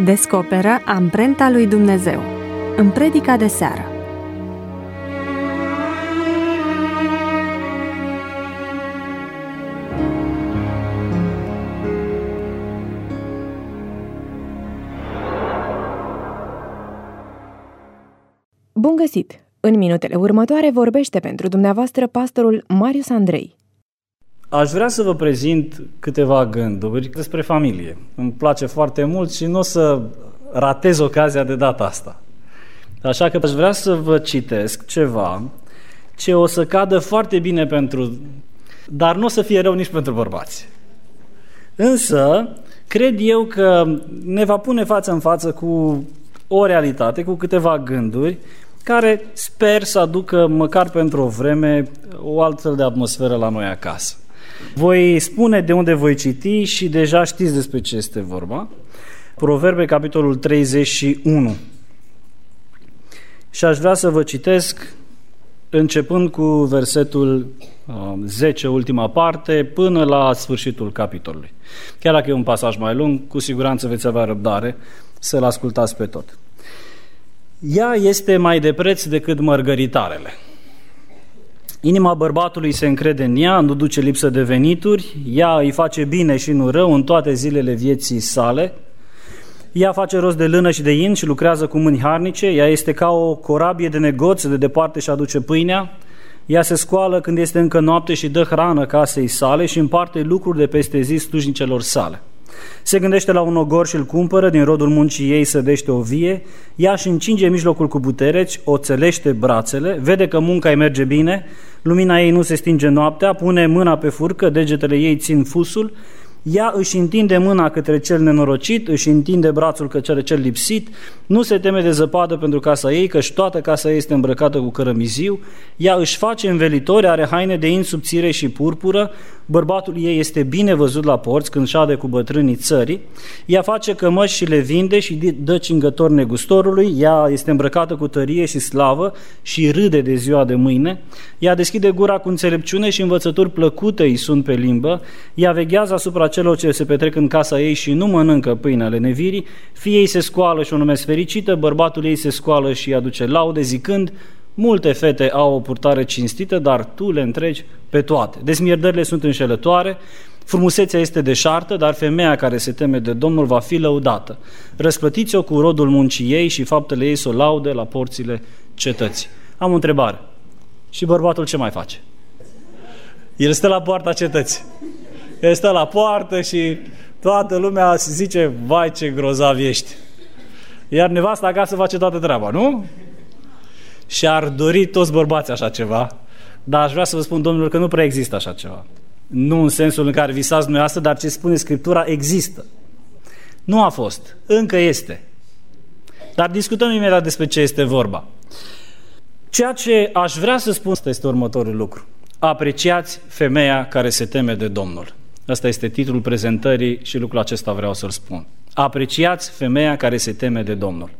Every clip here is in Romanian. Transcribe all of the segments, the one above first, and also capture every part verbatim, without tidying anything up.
Descoperă amprenta lui Dumnezeu în predica de seară. Bun găsit! În minutele următoare vorbește pentru dumneavoastră pastorul Marius Andrei. Aș vrea să vă prezint câteva gânduri despre familie. Îmi place foarte mult și nu o să ratez ocazia de data asta. Așa că aș vrea să vă citesc ceva ce o să cadă foarte bine pentru... dar nu o să fie rău nici pentru bărbați. Însă, cred eu că ne va pune față în față cu o realitate, cu câteva gânduri, care sper să aducă, măcar pentru o vreme, o altfel de atmosferă la noi acasă. Voi spune de unde voi citi și deja știți despre ce este vorba. Proverbe, capitolul treizeci și unu. Și aș vrea să vă citesc începând cu versetul zece, ultima parte, până la sfârșitul capitolului. Chiar dacă e un pasaj mai lung, cu siguranță veți avea răbdare să-l ascultați pe tot. Ea este mai de preț decât mărgăritarele. Inima bărbatului se încrede în ea, nu duce lipsă de venituri, ea îi face bine și nu rău în toate zilele vieții sale. Ea face rost de lână și de in și lucrează cu mâini harnice, ea este ca o corabie de negoț, de departe și aduce pâinea. Ea se scoală când este încă noapte și dă hrană casei sale și împarte lucruri de peste zi slujnicelor sale. Se gândește la un ogor și îl cumpără, din rodul muncii ei sădește o vie, ea își încinge mijlocul cu putereci, o țelește brațele, vede că munca îi merge bine, lumina ei nu se stinge noaptea, pune mâna pe furcă, degetele ei țin fusul, ea își întinde mâna către cel nenorocit, își întinde brațul către cel lipsit, nu se teme de zăpadă pentru casa ei, căci toată casa ei este îmbrăcată cu cărămiziu, ea își face învelitori, are haine de in subțire și purpură, bărbatul ei este bine văzut la porți când șade cu bătrânii țării, ea face cămăși și le vinde și dă cingător negustorului, ea este îmbrăcată cu tărie și slavă și râde de ziua de mâine, ea deschide gura cu înțelepciune și învățături plăcute îi sunt pe limbă, ea veghează asupra celor ce se petrec în casa ei și nu mănâncă pâine ale nevirii, fiii ei se scoală și o numesc fericită, bărbatul ei se scoală și îi aduce laude zicând: multe fete au o purtare cinstită, dar tu le întregi pe toate. Desmierdările sunt înșelătoare, frumusețea este deșartă, dar femeia care se teme de Domnul va fi lăudată. Răsplătiți-o cu rodul muncii ei și faptele ei să o laude la porțile cetății. Am o întrebare. Și bărbatul ce mai face? El stă la poarta cetății. El stă la poartă și toată lumea zice: vai, ce grozav ești. Iar nevasta acasă face toată treaba, nu? Și ar dori toți bărbații așa ceva, dar aș vrea să vă spun, domnilor, că nu prea există așa ceva. Nu în sensul în care visați dumneavoastră, dar ce spune Scriptura există. Nu a fost, încă este. Dar discutăm imediat despre ce este vorba. Ceea ce aș vrea să spun este următorul lucru. Apreciați femeia care se teme de Domnul. Ăsta este titlul prezentării și lucrul acesta vreau să-l spun. Apreciați femeia care se teme de Domnul.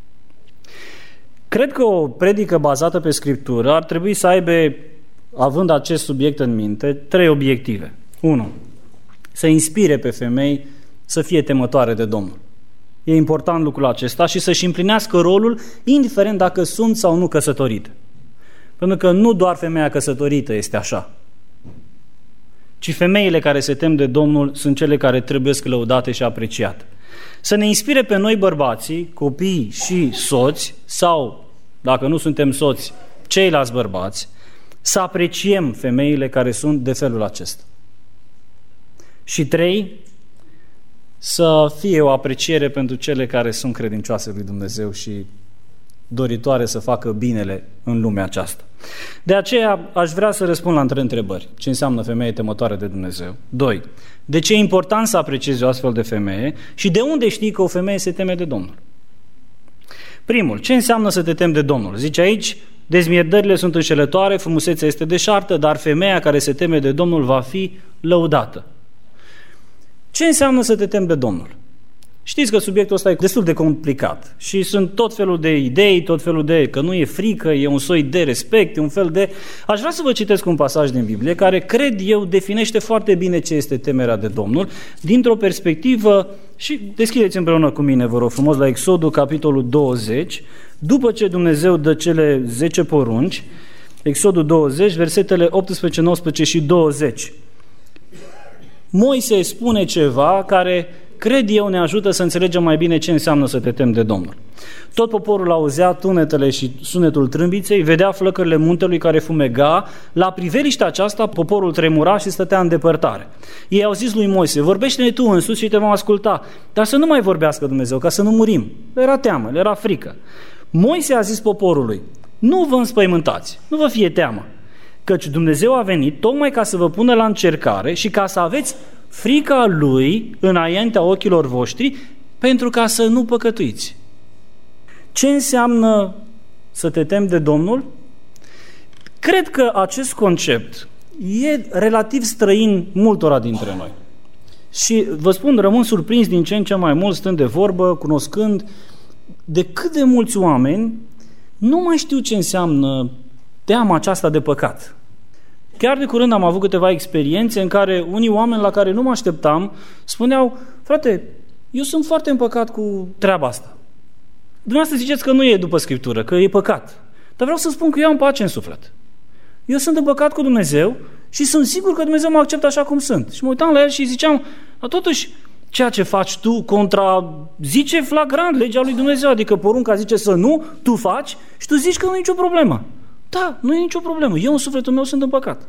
Cred că o predică bazată pe Scriptură ar trebui să aibă, având acest subiect în minte, trei obiective. unu. Să inspire pe femei să fie temătoare de Domnul. E important lucrul acesta și să-și împlinească rolul, indiferent dacă sunt sau nu căsătorite. Pentru că nu doar femeia căsătorită este așa, ci femeile care se tem de Domnul sunt cele care trebuie lăudate și apreciate. Să ne inspire pe noi bărbații, copii și soți, sau, dacă nu suntem soți, ceilalți bărbați, să apreciem femeile care sunt de felul acesta. Și trei, să fie o apreciere pentru cele care sunt credincioase lui Dumnezeu și doritoare să facă binele în lumea aceasta. De aceea aș vrea să răspund la trei întrebări. Ce înseamnă femeie temătoare de Dumnezeu? Doi. De ce e important să apreciezi o astfel de femeie? Și de unde știi că o femeie se teme de Domnul? Primul. Ce înseamnă să te temi de Domnul? Zice aici: dezmierdările sunt înșelătoare, frumusețea este deșartă, dar femeia care se teme de Domnul va fi lăudată. Ce înseamnă să te temi de Domnul? Știți că subiectul ăsta e destul de complicat și sunt tot felul de idei, tot felul de că nu e frică, e un soi de respect, e un fel de... Aș vrea să vă citesc un pasaj din Biblie care, cred eu, definește foarte bine ce este temerea de Domnul, dintr-o perspectivă, și deschideți împreună cu mine, vă rog frumos, la Exodul, capitolul douăzeci, după ce Dumnezeu dă cele zece porunci, Exodul douăzeci, versetele optsprezece, nouăsprezece și douăzeci. Moise spune ceva care, cred eu, ne ajută să înțelegem mai bine ce înseamnă să te temi de Domnul. Tot poporul auzea tunetele și sunetul trâmbiței, vedea flăcările muntelui care fumega. La priveliștea aceasta, poporul tremura și stătea în depărtare. Ei au zis lui Moise: vorbește-ne tu în sus și te vom asculta, dar să nu mai vorbească Dumnezeu, ca să nu murim. Le era teamă, le era frică. Moise a zis poporului: nu vă înspăimântați, nu vă fie teamă, căci Dumnezeu a venit tocmai ca să vă pună la încercare și ca să aveți frica Lui înaintea ochilor voștri, pentru ca să nu păcătuiți. Ce înseamnă să te temi de Domnul? Cred că acest concept e relativ străin multora dintre noi. Și vă spun, rămân surprins din ce în ce mai mult, stând de vorbă, cunoscând de cât de mulți oameni nu mai știu ce înseamnă teama aceasta de păcat. Chiar de curând am avut câteva experiențe în care unii oameni la care nu mă așteptam spuneau: frate, eu sunt foarte împăcat cu treaba asta. Dumneavoastră ziceți că nu e după Scriptură, că e păcat. Dar vreau să spun că eu am pace în suflet. Eu sunt împăcat cu Dumnezeu și sunt sigur că Dumnezeu mă acceptă așa cum sunt. Și mă uitam la el și ziceam: dar totuși, ceea ce faci tu contrazice flagrant legea lui Dumnezeu, adică porunca zice să nu, tu faci și tu zici că nu e nicio problemă. Da, nu e nicio problemă. Eu în sufletul meu sunt împăcat.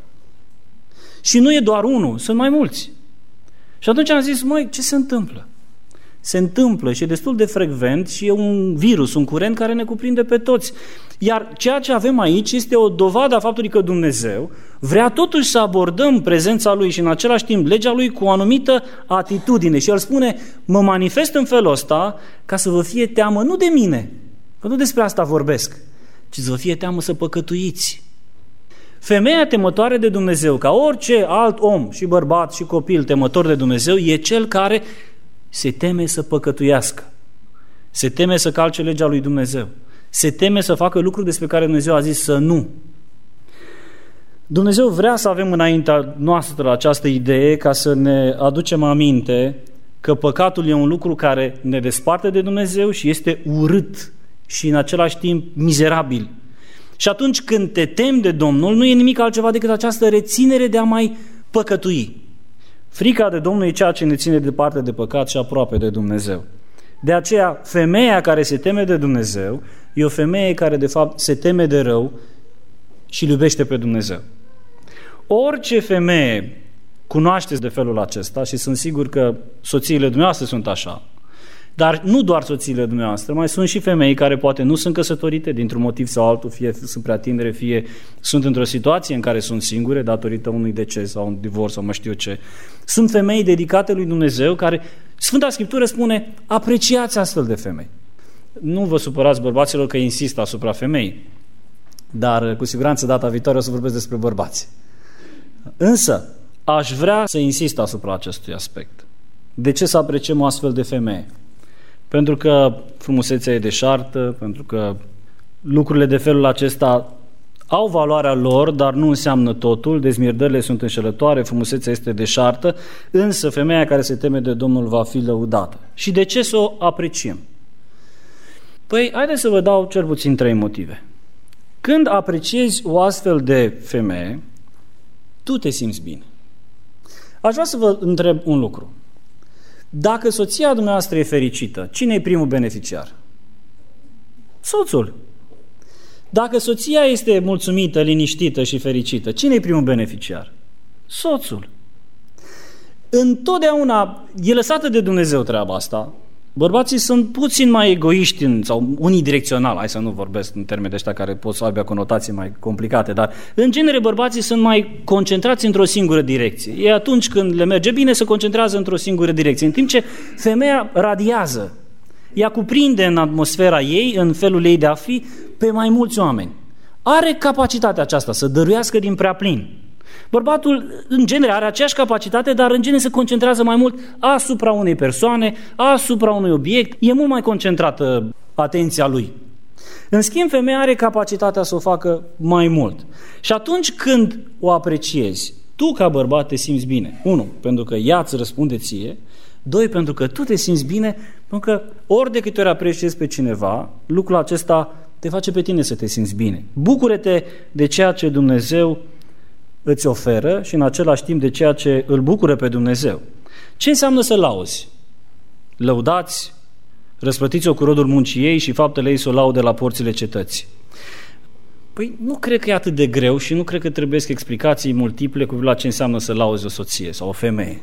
Și nu e doar unul, sunt mai mulți. Și atunci am zis: măi, ce se întâmplă? Se întâmplă și e destul de frecvent și e un virus, un curent care ne cuprinde pe toți. Iar ceea ce avem aici este o dovadă a faptului că Dumnezeu vrea totuși să abordăm prezența Lui și în același timp legea Lui cu o anumită atitudine. Și El spune: mă manifest în felul ăsta ca să vă fie teamă nu de mine, că nu despre asta vorbesc, ci să vă fie teamă să păcătuiți. Femeia temătoare de Dumnezeu, ca orice alt om, și bărbat și copil temător de Dumnezeu, e cel care se teme să păcătuiască, se teme să calce legea lui Dumnezeu, se teme să facă lucruri despre care Dumnezeu a zis să nu. Dumnezeu vrea să avem înaintea noastră această idee ca să ne aducem aminte că păcatul e un lucru care ne desparte de Dumnezeu și este urât și în același timp mizerabil. Și atunci când te temi de Domnul, nu e nimic altceva decât această reținere de a mai păcătui. Frica de Domnul e ceea ce ne ține departe de păcat și aproape de Dumnezeu. De aceea, femeia care se teme de Dumnezeu e o femeie care de fapt se teme de rău și îl iubește pe Dumnezeu. Orice femeie cunoașteți de felul acesta, și sunt sigur că soțiile dumneavoastră sunt așa, dar nu doar soțiile dumneavoastră, mai sunt și femei care poate nu sunt căsătorite dintr-un motiv sau altul, fie sunt prea tinere, fie sunt într-o situație în care sunt singure datorită unui deces sau un divorț sau mă știu ce. Sunt femei dedicate lui Dumnezeu care, Sfânta Scriptură spune, apreciați astfel de femei. Nu vă supărați, bărbaților, că insist asupra femeii, dar cu siguranță data viitoare o să vorbesc despre bărbați. Însă, aș vrea să insist asupra acestui aspect. De ce să apreciem o astfel de femeie? Pentru că frumusețea e deșartă, pentru că lucrurile de felul acesta au valoarea lor, dar nu înseamnă totul, dezmierdările sunt înșelătoare, frumusețea este deșartă, însă femeia care se teme de Domnul va fi lăudată. Și de ce să o apreciem? Păi, haideți să vă dau cel puțin trei motive. Când apreciezi o astfel de femeie, tu te simți bine. Aș vrea să vă întreb un lucru. Dacă soția dumneavoastră e fericită, cine e primul beneficiar? Soțul. Dacă soția este mulțumită, liniștită și fericită, cine e primul beneficiar? Soțul. Întotdeauna e lăsată de Dumnezeu treaba asta. Bărbații sunt puțin mai egoiști în, sau unidirecțional, hai să nu vorbesc în termeni de ăștia care pot să aibă conotații mai complicate, dar în genere bărbații sunt mai concentrați într-o singură direcție. E atunci când le merge bine se concentrează într-o singură direcție, în timp ce femeia radiază. Ea cuprinde în atmosfera ei, în felul ei de a fi, pe mai mulți oameni. Are capacitatea aceasta să dăruiască din prea plin. Bărbatul, în genere, are aceeași capacitate, dar în genere se concentrează mai mult asupra unei persoane, asupra unui obiect, e mult mai concentrată atenția lui. În schimb, femeia are capacitatea să o facă mai mult. Și atunci când o apreciezi, tu ca bărbat te simți bine. Unu, pentru că ea îți răspunde ție. Doi, pentru că tu te simți bine, pentru că ori de câte ori apreciezi pe cineva, lucrul acesta te face pe tine să te simți bine. Bucură-te de ceea ce Dumnezeu îți oferă și în același timp de ceea ce îl bucură pe Dumnezeu. Ce înseamnă să lauzi? Lăudați, răsplătiți-o cu rodul muncii ei și faptele ei să o laude la porțile cetății. Păi nu cred că e atât de greu și nu cred că trebuie explicații multiple cu la ce înseamnă să lauzi o soție sau o femeie.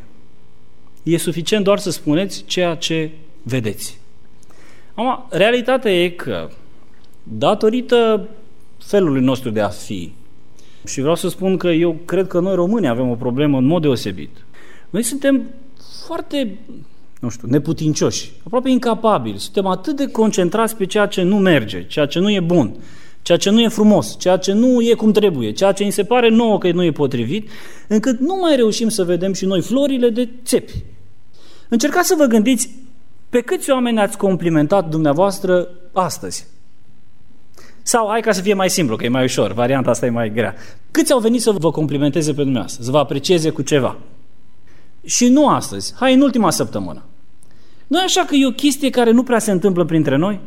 E suficient doar să spuneți ceea ce vedeți. Acum, realitatea e că, datorită felului nostru de a fi, și vreau să spun că eu cred că noi români avem o problemă în mod deosebit. Noi suntem foarte, nu știu, neputincioși, aproape incapabili. Suntem atât de concentrați pe ceea ce nu merge, ceea ce nu e bun, ceea ce nu e frumos, ceea ce nu e cum trebuie, ceea ce îmi se pare nouă că nu e potrivit, încât nu mai reușim să vedem și noi florile de țepi. Încercați să vă gândiți pe câți oameni ați complimentat dumneavoastră astăzi. Sau, hai ca să fie mai simplu, că e mai ușor, varianta asta e mai grea. Câți au venit să vă complimenteze pe dumneavoastră, să vă aprecieze cu ceva? Și nu astăzi, hai în ultima săptămână. Nu e așa că e o chestie care nu prea se întâmplă printre noi?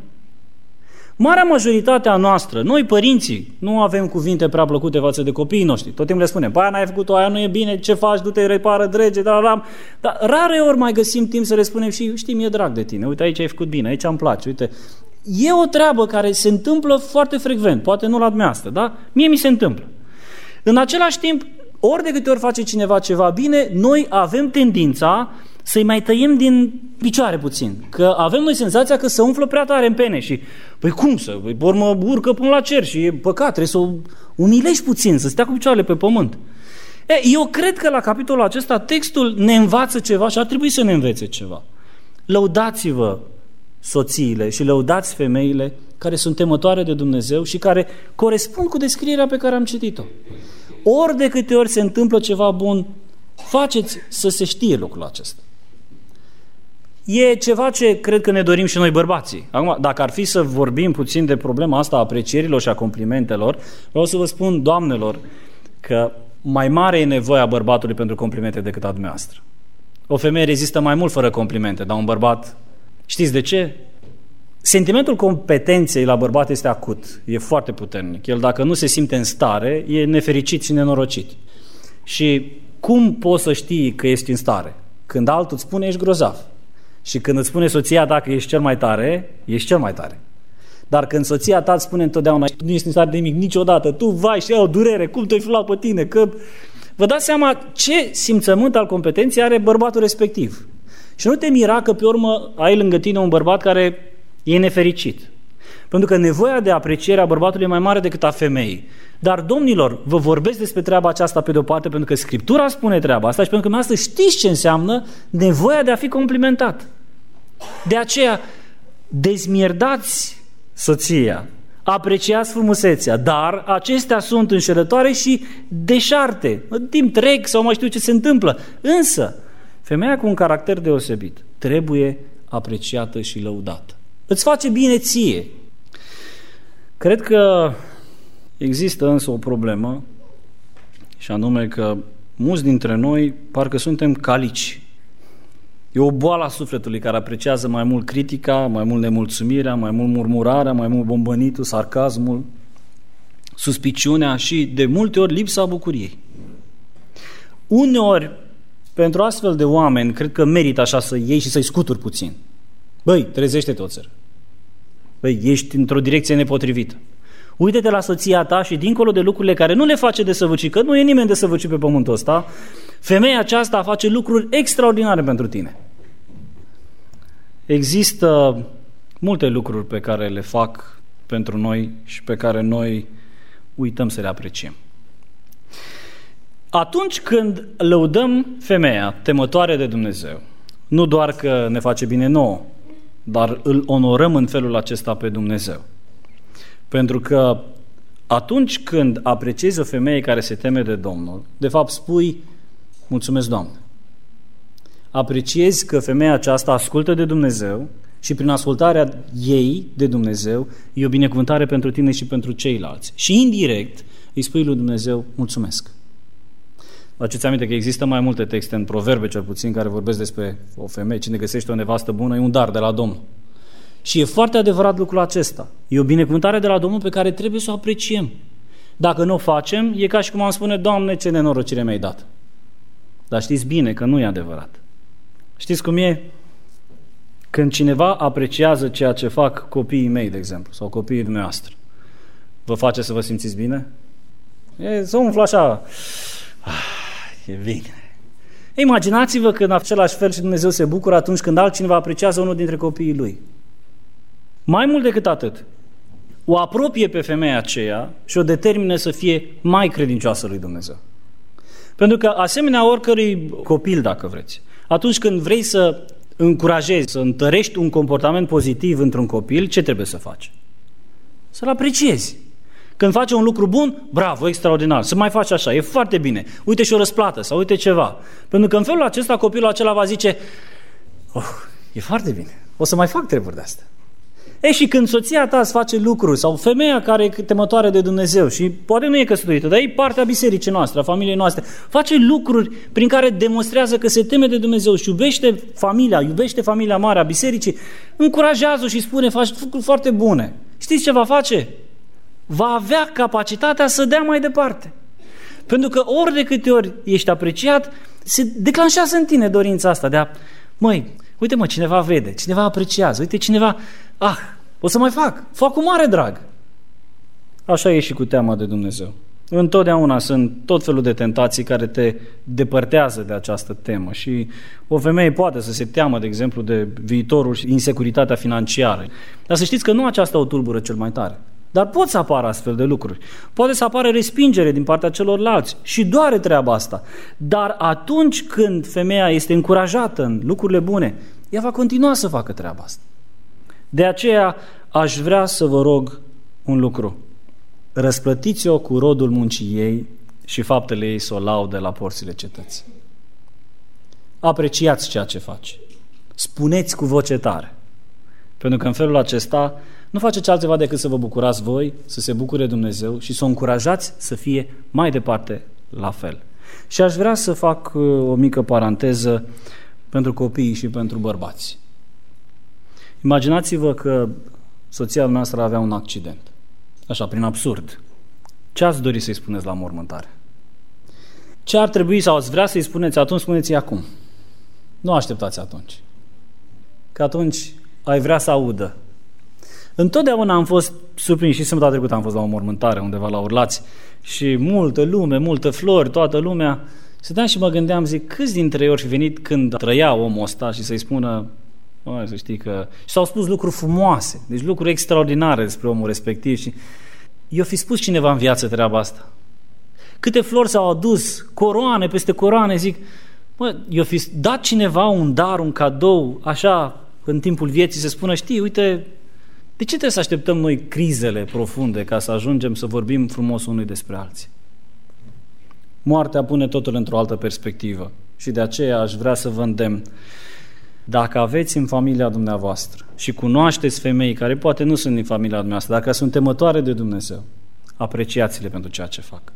Marea majoritatea noastră, noi părinții, nu avem cuvinte prea plăcute față de copiii noștri. Tot timpul le spunem, păi, n-ai făcut-o, aia nu e bine, ce faci, du-te, repară, drege, da, da, dar rare ori mai găsim timp să le spunem și știi, mi-e drag de tine, uite, aici ai făcut bine, aici îmi place, uite. E o treabă care se întâmplă foarte frecvent, poate nu la dumneavoastră, da? Mie mi se întâmplă. În același timp, ori de câte ori face cineva ceva bine, noi avem tendința să-i mai tăiem din picioare puțin. Că avem noi senzația că se umflă prea tare în pene și, păi cum să? Păi, urmă urcă până la cer și e păcat, trebuie să o umilești puțin, să stea cu picioarele pe pământ. E, eu cred că la capitolul acesta textul ne învață ceva și ar trebui să ne învețe ceva. Lăudați-vă soțiile și lăudați femeile care sunt temătoare de Dumnezeu și care corespund cu descrierea pe care am citit-o. Ori de câte ori se întâmplă ceva bun, faceți să se știe lucrul acesta. E ceva ce cred că ne dorim și noi bărbații. Acum, dacă ar fi să vorbim puțin de problema asta a aprecierilor și a complimentelor, vreau să vă spun, doamnelor, că mai mare e nevoia bărbatului pentru complimente decât a dumneavoastră. O femeie rezistă mai mult fără complimente, dar un bărbat, știți de ce? Sentimentul competenței la bărbat este acut, e foarte puternic. El, dacă nu se simte în stare, e nefericit și nenorocit. Și cum poți să știi că ești în stare? Când altul îți spune, ești grozav. Și când îți spune soția ta că ești cel mai tare, ești cel mai tare. Dar când soția ta îți spune întotdeauna, tu nu ești în stare de nimic niciodată, tu vai și ai o durere, cum te-ai fi luat pe tine, că... Vă dați seama ce simțământ al competenței are bărbatul respectiv. Și nu te mira că pe urmă ai lângă tine un bărbat care e nefericit. Pentru că nevoia de apreciere a bărbatului e mai mare decât a femeii. Dar, domnilor, vă vorbesc despre treaba aceasta pe de-o parte pentru că Scriptura spune treaba asta și pentru că dumneavoastră știți ce înseamnă nevoia de a fi complimentat. De aceea, dezmierdați soția, apreciați frumusețea, dar acestea sunt înșelătoare și deșarte. În timp trec sau mai știu ce se întâmplă. Însă, femeia cu un caracter deosebit trebuie apreciată și lăudată. Îți face bine ție. Cred că există însă o problemă și anume că mulți dintre noi parcă suntem calici. E o boală a sufletului care apreciază mai mult critica, mai mult nemulțumirea, mai mult murmurarea, mai mult bombănitul, sarcasmul, suspiciunea și de multe ori lipsa bucuriei. Uneori, pentru astfel de oameni, cred că merită așa să iei și să-i scuturi puțin. Băi, trezește-te, oțăr. Băi, ești într-o direcție nepotrivită. Uite-te la soția ta și dincolo de lucrurile care nu le face desăvârșit, că nu e nimeni desăvârșit pe pământul ăsta, femeia aceasta face lucruri extraordinare pentru tine. Există multe lucruri pe care le fac pentru noi și pe care noi uităm să le apreciem. Atunci când lăudăm femeia temătoare de Dumnezeu, nu doar că ne face bine nouă, dar îl onorăm în felul acesta pe Dumnezeu. Pentru că Atunci când apreciezi o femeie care se teme de Domnul, de fapt spui, mulțumesc, Doamne. Apreciezi că femeia aceasta ascultă de Dumnezeu și prin ascultarea ei de Dumnezeu e o binecuvântare pentru tine și pentru ceilalți. Și indirect îi spui lui Dumnezeu, mulțumesc. Vă aduceți aminte că există mai multe texte în Proverbe, cel puțin, care vorbesc despre o femeie. Cine găsește o nevastă bună e un dar de la Domnul. Și e foarte adevărat lucrul acesta. E o binecuvântare de la Domnul pe care trebuie să o apreciem. Dacă nu o facem, e ca și cum am spune, Doamne, ce nenorocire mi-ai dat. Dar știți bine că nu e adevărat. Știți cum e? Când cineva apreciază ceea ce fac copiii mei, de exemplu, sau copiii dumneavoastră, vă face să vă simțiți bine? E, să umflă așa. Ah, e bine. Imaginați-vă că în același fel și Dumnezeu se bucură atunci când altcineva apreciază unul dintre copiii lui. Mai mult decât atât, o apropie pe femeia aceea și o determină să fie mai credincioasă lui Dumnezeu. Pentru că, asemenea oricărui copil, dacă vreți, atunci când vrei să încurajezi, să întărești un comportament pozitiv într-un copil, ce trebuie să faci? Să-l apreciezi. Când face un lucru bun, bravo, extraordinar, să mai faci așa, e foarte bine, uite și o răsplată sau uite ceva. Pentru că în felul acesta copilul acela va zice, oh, e foarte bine, o să mai fac treburi de astea. E, și când soția ta îți face lucruri, sau femeia care e temătoare de Dumnezeu și poate nu e căsătorită, dar e partea bisericii noastre, a familiei noastre, face lucruri prin care demonstrează că se teme de Dumnezeu și iubește familia, iubește familia mare a bisericii, încurajează și spune, faci lucruri foarte bune. Știți ce va face? Va avea capacitatea să dea mai departe. Pentru că ori de câte ori ești apreciat, se declanșează în tine dorința asta de a, măi, uite mă, cineva vede, cineva apreciază, uite cineva, ah, o să mai fac, fac cu mare drag. Așa e și cu teama de Dumnezeu. Întotdeauna sunt tot felul de tentații care te depărtează de această temă și o femeie poate să se teamă, de exemplu, de viitorul și insecuritatea financiară. Dar să știți că nu aceasta o tulbură cel mai tare. Dar pot să apară astfel de lucruri. Poate să apară respingere din partea celorlalți și doare treaba asta. Dar atunci când femeia este încurajată în lucrurile bune, ea va continua să facă treaba asta. De aceea aș vrea să vă rog un lucru. Răsplătiți-o cu rodul muncii ei și faptele ei să o laude la porțile cetății. Apreciați ceea ce face. Spuneți cu voce tare. Pentru că în felul acesta nu faceți altceva decât să vă bucurați voi, să se bucure Dumnezeu și să o încurajați să fie mai departe la fel. Și aș vrea să fac o mică paranteză pentru copiii și pentru bărbați. Imaginați-vă că soția noastră avea un accident. Așa, prin absurd. Ce ați dori să-i spuneți la mormântare? Ce ar trebui sau ați vrea să-i spuneți atunci, spuneți-i acum. Nu așteptați atunci. Că atunci ai vrea să audă. Întotdeauna am fost surprins și sâmbătă trecută am fost la o mormântare undeva la Urlați și multă lume, multă flori, toată lumea. Stăteam și mă gândeam, zic, câți dintre ei ori fi venit când trăia omul ăsta și să-i spună, bă, să știi că... Și s-au spus lucruri frumoase, deci lucruri extraordinare despre omul respectiv și i-o fi spus cineva în viață treaba asta. Câte flori s-au adus, coroane peste coroane, zic, bă, i-o fi dat cineva un dar, un cadou, așa, în timpul vieții, să spună, știi, uite, de ce trebuie să așteptăm noi crizele profunde ca să ajungem să vorbim frumos unui despre alții? Moartea pune totul într-o altă perspectivă și de aceea aș vrea să vă îndemn. Dacă aveți în familia dumneavoastră și cunoașteți femei care poate nu sunt din familia dumneavoastră, dacă sunt temătoare de Dumnezeu, apreciați-le pentru ceea ce fac.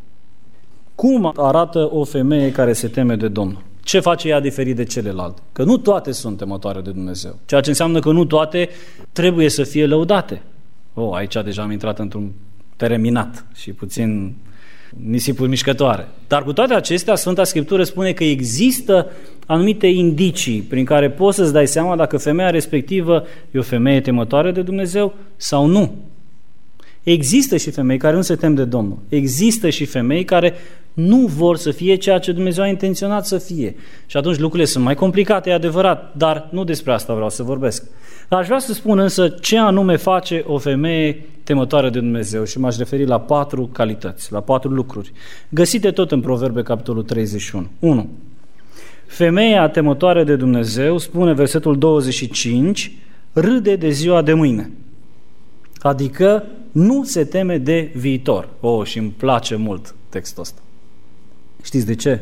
Cum arată o femeie care se teme de Domnul? Ce face ea diferit de celelalte? Că nu toate sunt temătoare de Dumnezeu, ceea ce înseamnă că nu toate trebuie să fie lăudate. Oh, aici deja am intrat într-un teren minat și puțin nisipuri mișcătoare. Dar cu toate acestea, Sfânta Scriptură spune că există anumite indicii prin care poți să-ți dai seama dacă femeia respectivă e o femeie temătoare de Dumnezeu sau nu. Există și femei care nu se tem de Domnul. Există și femei care nu vor să fie ceea ce Dumnezeu a intenționat să fie. Și atunci lucrurile sunt mai complicate, e adevărat, dar nu despre asta vreau să vorbesc. Dar aș vrea să spun însă ce anume face o femeie temătoare de Dumnezeu și m-aș referi la patru calități, la patru lucruri, găsite tot în Proverbe, capitolul treizeci și unu. unu. Femeia temătoare de Dumnezeu, spune versetul douăzeci și cinci, râde de ziua de mâine. Adică nu se teme de viitor. Oh, și îmi place mult textul ăsta. Știți de ce?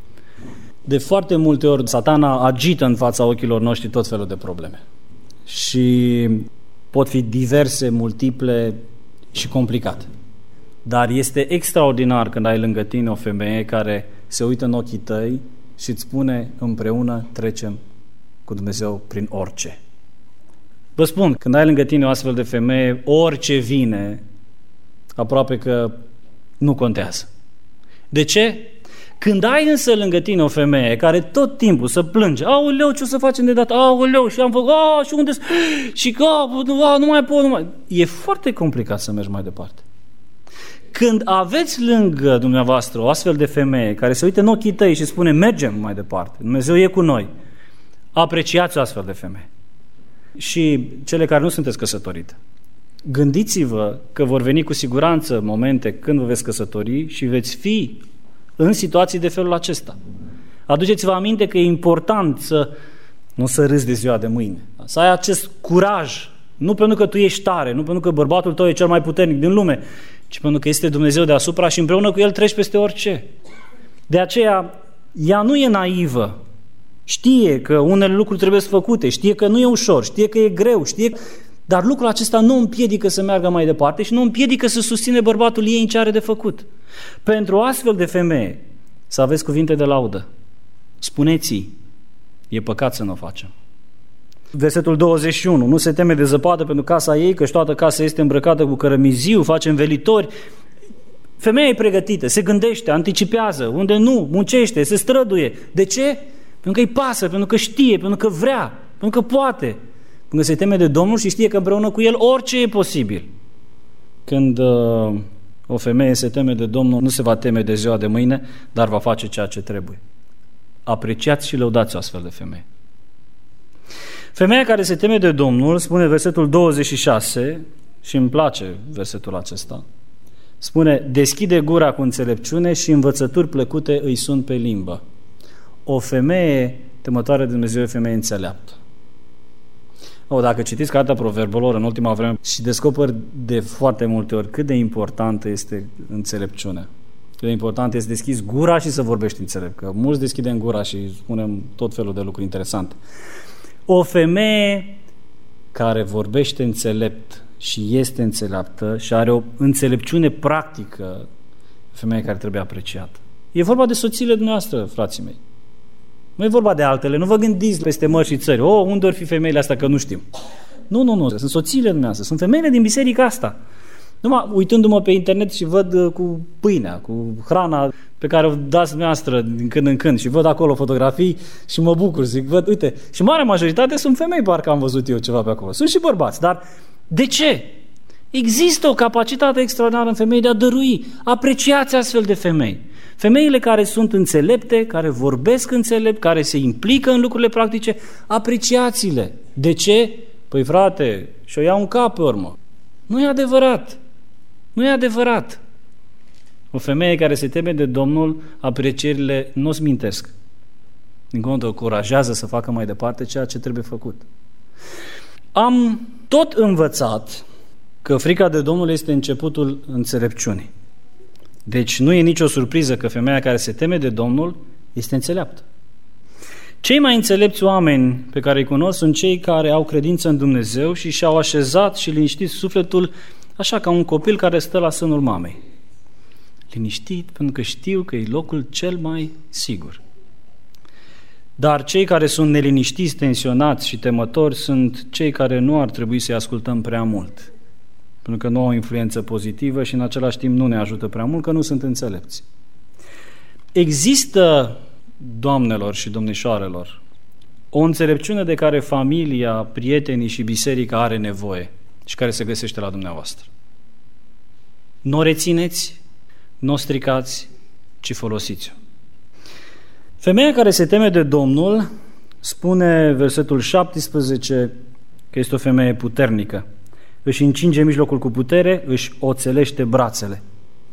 De foarte multe ori Satana agită în fața ochilor noștri tot felul de probleme. Și pot fi diverse, multiple și complicate. Dar este extraordinar când ai lângă tine o femeie care se uită în ochii tăi și îți spune: împreună trecem cu Dumnezeu prin orice. Vă spun, când ai lângă tine o astfel de femeie, orice vine, aproape că nu contează. De ce? Când ai însă lângă tine o femeie care tot timpul să plânge: aoleu, ce o să facem de data? Aoleu, și am făcut, a, și unde și că, a, nu mai pot, nu mai... E foarte complicat să mergi mai departe. Când aveți lângă dumneavoastră o astfel de femeie care se uită în ochii tăi și spune: mergem mai departe, Dumnezeu e cu noi, apreciați o astfel de femeie. Și cele care nu sunteți căsătorite, gândiți-vă că vor veni cu siguranță momente când vă veți căsători și veți fi în situații de felul acesta. Aduceți-vă aminte că e important să nu să râzi de ziua de mâine, să ai acest curaj, nu pentru că tu ești tare, nu pentru că bărbatul tău e cel mai puternic din lume, ci pentru că este Dumnezeu deasupra și împreună cu El treci peste orice. De aceea, ea nu e naivă, știe că unele lucruri trebuie făcute, știe că nu e ușor, știe că e greu, știe... dar lucrul acesta nu împiedică să meargă mai departe și nu împiedică să susține bărbatul ei în ce are de făcut. Pentru o astfel de femeie, să aveți cuvinte de laudă. Spuneți-i: e păcat să nu o facem. Versetul douăzeci și unu: nu se teme de zăpadă pentru casa ei, căci toată casa este îmbrăcată cu cărămiziu, face învelitori. Femeia e pregătită, se gândește, anticipează, unde nu, muncește, se străduie. De ce? Pentru că îi pasă, pentru că știe, pentru că vrea, pentru că poate. Pentru că se teme de Domnul și știe că împreună cu El orice e posibil. Când uh, o femeie se teme de Domnul, nu se va teme de ziua de mâine, dar va face ceea ce trebuie. Apreciați și lăudați o astfel de femeie. Femeia care se teme de Domnul, spune versetul douăzeci și șase, și îmi place versetul acesta, spune: deschide gura cu înțelepciune și învățături plăcute îi sunt pe limbă. O femeie temătoare de Dumnezeu e o femeie înțeleaptă. O, dacă citiți cartea Proverbelor în ultima vreme și descoperi de foarte multe ori cât de importantă este înțelepciunea. Cât de important este să deschizi gura și să vorbești înțelept. Că mulți deschidem gura și spunem tot felul de lucruri interesante. O femeie care vorbește înțelept și este înțeleaptă și are o înțelepciune practică, o femeie care trebuie apreciată. E vorba de soțiile dumneavoastră, frații mei. Nu e vorba de altele, nu vă gândiți peste mări și țări: oh, unde or fi femeile astea că nu știm. Nu, nu, nu, sunt soțiile dumneavoastră, sunt femeile din biserica asta. Numai uitându-mă pe internet și văd cu pâinea, cu hrana pe care o dați dumneavoastră din când în când și văd acolo fotografii și mă bucur, zic, văd, uite, și marea majoritate sunt femei, parcă am văzut eu ceva pe acolo. Sunt și bărbați, dar de ce? Există o capacitate extraordinară în femei de a dărui. Apreciați astfel de femei. Femeile care sunt înțelepte, care vorbesc înțelept, care se implică în lucrurile practice, apreciați-le. De ce? Păi frate, și-o iau în cap pe urmă. Nu e adevărat. Nu e adevărat. O femeie care se teme de Domnul, aprecierile nu o smintesc. Din contră, o încurajează să facă mai departe ceea ce trebuie făcut. Am tot învățat că frica de Domnul este începutul înțelepciunii. Deci nu e nicio surpriză că femeia care se teme de Domnul este înțeleaptă. Cei mai înțelepți oameni pe care îi cunosc sunt cei care au credință în Dumnezeu și și-au așezat și liniștit sufletul așa ca un copil care stă la sânul mamei. Liniștit pentru că știu că e locul cel mai sigur. Dar cei care sunt neliniștiți, tensionați și temători sunt cei care nu ar trebui să-i ascultăm prea mult, pentru că nu au o influență pozitivă și în același timp nu ne ajută prea mult, că nu sunt înțelepți. Există, doamnelor și domnișoarelor, o înțelepciune de care familia, prietenii și biserica are nevoie și care se găsește la dumneavoastră. Nu o rețineți, nu o stricați, ci folosiți-o. Femeia care se teme de Domnul, spune versetul șaptesprezece că este o femeie puternică. Își încinge mijlocul cu putere, își oțelește brațele.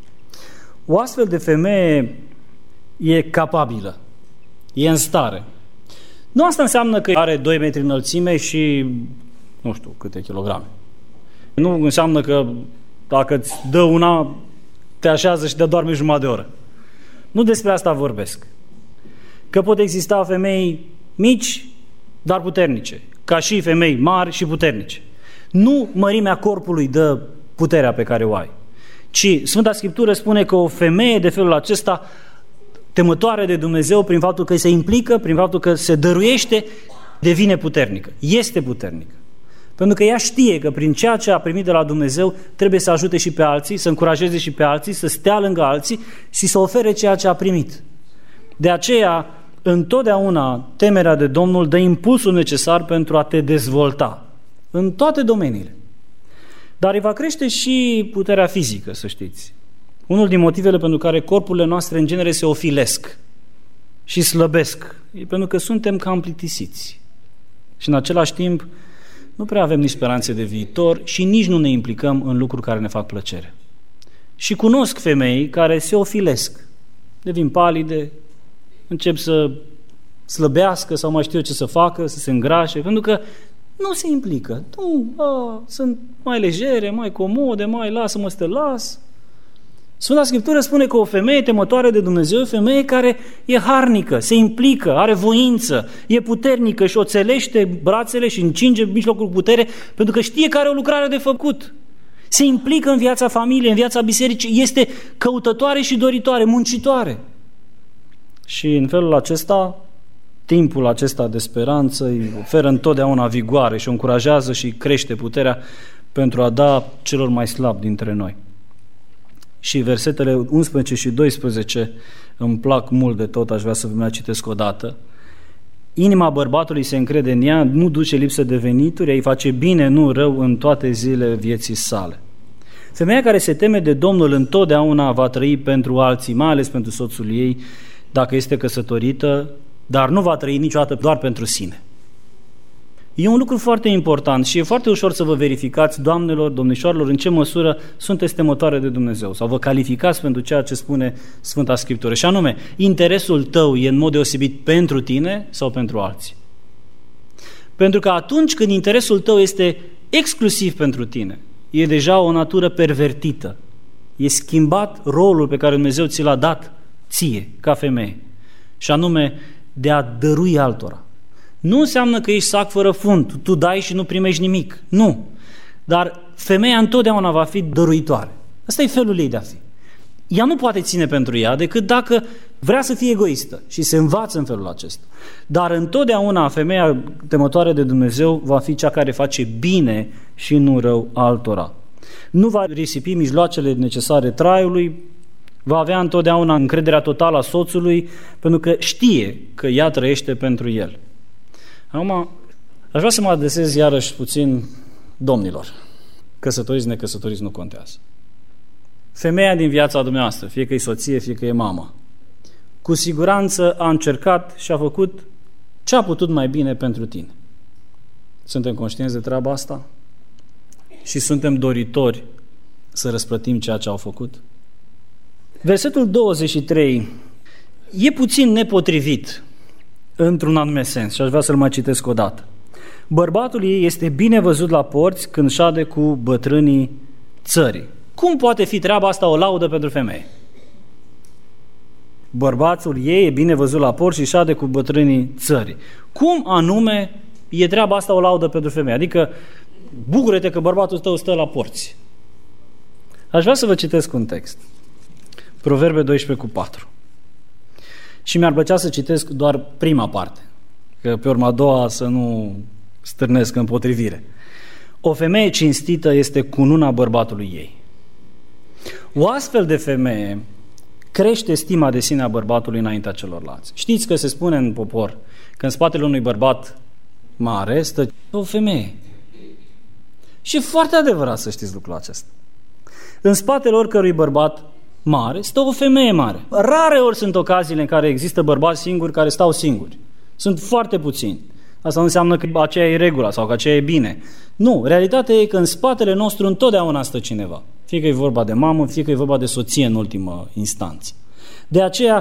O astfel de femeie e capabilă, e în stare. Nu asta înseamnă că are doi metri înălțime și nu știu câte kilograme. Nu înseamnă că dacă îți dă una, te așează și te doarme jumătate de oră. Nu despre asta vorbesc. Că pot exista femei mici, dar puternice, ca și femei mari și puternice. Nu mărimea corpului dă puterea pe care o ai, ci Sfânta Scriptură spune că o femeie de felul acesta, temătoare de Dumnezeu, prin faptul că se implică, prin faptul că se dăruiește, devine puternică. Este puternică. Pentru că ea știe că prin ceea ce a primit de la Dumnezeu trebuie să ajute și pe alții, să încurajeze și pe alții, să stea lângă alții și să ofere ceea ce a primit. De aceea, întotdeauna, temerea de Domnul dă impulsul necesar pentru a te dezvolta în toate domeniile. Dar îi va crește și puterea fizică, să știți. Unul din motivele pentru care corpurile noastre în genere se ofilesc și slăbesc e pentru că suntem cam plictisiți. Și în același timp nu prea avem nici speranțe de viitor și nici nu ne implicăm în lucruri care ne fac plăcere. Și cunosc femei care se ofilesc, devin palide, încep să slăbească sau mai știu eu ce să facă, să se îngrașe, pentru că nu se implică. Nu, a, sunt mai legere, mai comode, mai lasă-mă să te las. Sfânta Scriptură spune că o femeie temătoare de Dumnezeu e o femeie care e harnică, se implică, are voință, e puternică și oțelește brațele și încinge mijlocul cu putere pentru că știe că are o lucrare de făcut. Se implică în viața familiei, în viața bisericii, este căutătoare și doritoare, muncitoare. Și în felul acesta, timpul acesta de speranță îi oferă întotdeauna vigoare și o încurajează și crește puterea pentru a da celor mai slabi dintre noi. Și versetele unsprezece și doisprezece îmi plac mult de tot, aș vrea să vă mai citesc o dată. Inima bărbatului se încrede în ea, nu duce lipsă de venituri, îi face bine, nu rău în toate zilele vieții sale. Femeia care se teme de Domnul întotdeauna va trăi pentru alții, mai ales pentru soțul ei, dacă este căsătorită, dar nu va trăi niciodată doar pentru sine. E un lucru foarte important și e foarte ușor să vă verificați, doamnelor, domnișoarelor, în ce măsură sunteți temătoare de Dumnezeu sau vă calificați pentru ceea ce spune Sfânta Scriptură. Și anume, interesul tău e în mod deosebit pentru tine sau pentru alții. Pentru că atunci când interesul tău este exclusiv pentru tine, e deja o natură pervertită. E schimbat rolul pe care Dumnezeu ți l-a dat ție, ca femeie, și anume de a dărui altora. Nu înseamnă că ești sac fără fund, tu dai și nu primești nimic. Nu. Dar femeia întotdeauna va fi dăruitoare. Asta e felul ei de a fi. Ea nu poate ține pentru ea decât dacă vrea să fie egoistă și se învață în felul acesta. Dar întotdeauna femeia temătoare de Dumnezeu va fi cea care face bine și nu rău altora. Nu va risipi mijloacele necesare traiului, va avea întotdeauna încrederea totală a soțului, pentru că știe că ea trăiește pentru el. Acum, aș vrea să mă adresez iarăși puțin domnilor. Căsătoriți, necăsătoriți, nu contează. Femeia din viața dumneavoastră, fie că e soție, fie că e mamă, cu siguranță a încercat și a făcut ce a putut mai bine pentru tine. Suntem conștienți de treaba asta? Și suntem doritori să răsplătim ceea ce au făcut? Versetul douăzeci și trei e puțin nepotrivit într-un anume sens și aș vrea să-l mai citesc o dată. Bărbatul ei este bine văzut la porți când șade cu bătrânii țării. Cum poate fi treaba asta o laudă pentru femeie? Bărbatul ei e bine văzut la porți și șade cu bătrânii țării. Cum anume e treaba asta o laudă pentru femeie? Adică bucură-te că bărbatul tău stă la porți. Aș vrea să vă citesc un text. Proverbe doisprezece cu patru. Și mi-ar plăcea să citesc doar prima parte, că pe urma a doua să nu stârnesc împotrivire. O femeie cinstită este cununa bărbatului ei. O astfel de femeie crește stima de sine a bărbatului înaintea celorlalți. Știți că se spune în popor că în spatele unui bărbat mare stă o femeie. Și e foarte adevărat să știți lucrul acesta. În spatele oricărui bărbat mare stă o femeie mare. Rare ori sunt ocaziile în care există bărbați singuri care stau singuri. Sunt foarte puțini. Asta nu înseamnă că aceea e regula sau că aceea e bine. Nu, realitatea e că în spatele nostru întotdeauna stă cineva. Fie că e vorba de mamă, fie că e vorba de soție în ultimă instanță. De aceea,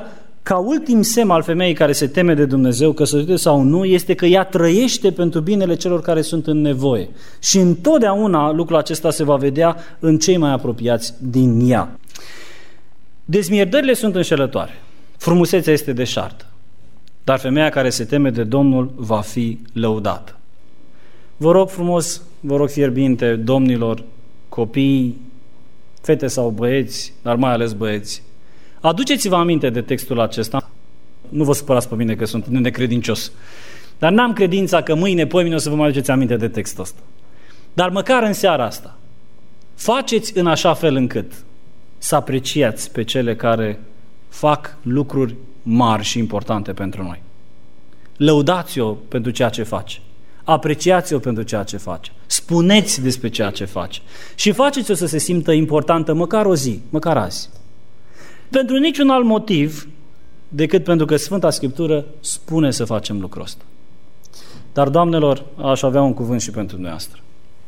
ca ultim semn al femeii care se teme de Dumnezeu, căsătorită sau nu, este că ea trăiește pentru binele celor care sunt în nevoie. Și întotdeauna lucrul acesta se va vedea în cei mai apropiați din ea. Dezmierdările sunt înșelătoare. Frumusețea este deșartă. Dar femeia care se teme de Domnul va fi lăudată. Vă rog frumos, vă rog fierbinte, domnilor, copii, fete sau băieți, dar mai ales băieți, aduceți-vă aminte de textul acesta. Nu vă supărați pe mine că sunt necredincios, dar n-am credința că mâine, poimine o să vă mai aduceți aminte de textul ăsta. Dar măcar în seara asta, faceți în așa fel încât să apreciați pe cele care fac lucruri mari și importante pentru noi. Lăudați-o pentru ceea ce face. Apreciați-o pentru ceea ce face. Spuneți despre ceea ce face. Și faceți-o să se simtă importantă măcar o zi, măcar azi. Pentru niciun alt motiv decât pentru că Sfânta Scriptură spune să facem lucrul ăsta. Dar, doamnelor, aș avea un cuvânt și pentru dumneavoastră.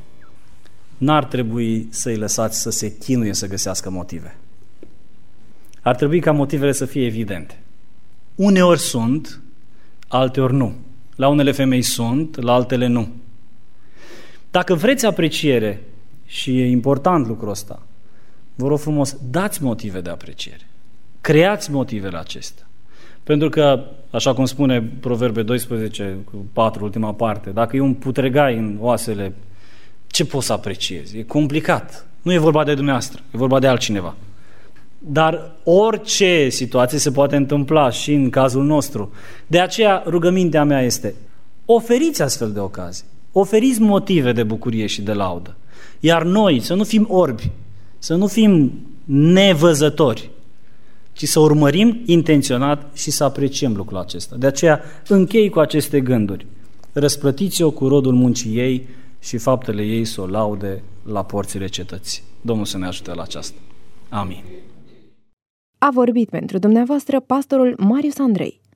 N-ar trebui să-i lăsați să se chinuie să găsească motive. Ar trebui ca motivele să fie evidente. Uneori sunt, alteori nu. La unele femei sunt, la altele nu. Dacă vreți apreciere, și e important lucrul ăsta, vă rog frumos, dați motive de apreciere. Creați motivele acestea. Pentru că, așa cum spune Proverbe doisprezece, patru, ultima parte, dacă e un putregai în oasele, ce poți să apreciezi? E complicat. Nu e vorba de dumneavoastră, e vorba de altcineva. Dar orice situație se poate întâmpla și în cazul nostru. De aceea rugămintea mea este: oferiți astfel de ocazii, oferiți motive de bucurie și de laudă. Iar noi să nu fim orbi, să nu fim nevăzători, ci să urmărim intenționat și să apreciem lucrul acesta. De aceea închei cu aceste gânduri. Răsplătiți-o cu rodul muncii ei și faptele ei să o laude la porțile cetății. Domnul să ne ajute la aceasta. Amin. A vorbit pentru dumneavoastră pastorul Marius Andrei.